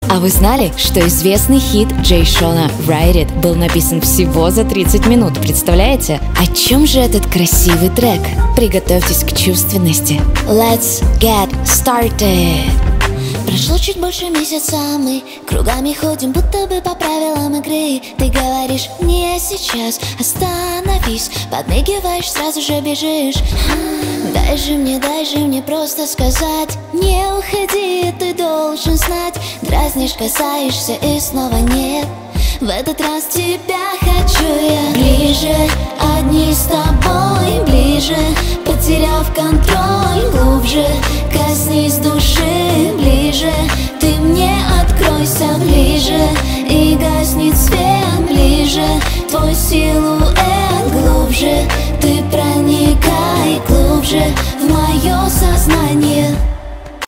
А вы знали, что известный хит Джей Шона «Ride It» был написан всего за 30 минут, представляете? О чем же этот красивый трек? Приготовьтесь к чувственности. Let's get started! Прошло чуть больше месяца, мы кругами ходим, будто бы по правилам игры. Ты говоришь, не сейчас, остановись, подмигиваешь, сразу же бежишь. Дай же мне просто сказать, не уходи, ты должен знать. Дразнишь, касаешься и снова нет. В этот раз тебя хочу я. Ближе, одни с тобой, ближе, потеряв контроль. Глубже, коснись души.